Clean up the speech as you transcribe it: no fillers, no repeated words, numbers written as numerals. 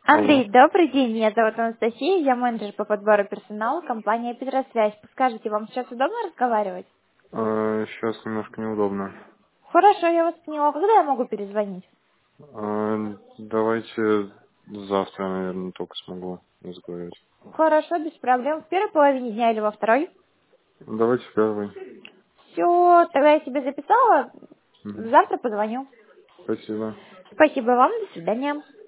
Алло. Андрей, добрый день. Меня зовут Анастасия, я менеджер по подбору персонала компании «Петросвязь». Подскажите, вам сейчас удобно разговаривать? Сейчас немножко неудобно. Хорошо, я вас поняла. Когда я могу перезвонить? Давайте завтра, наверное, только смогу разговаривать. Хорошо, без проблем. В первой половине дня или во второй? Давайте в первый. Все, тогда я себе записала. Мгм. Завтра позвоню. Спасибо. Спасибо вам, до свидания.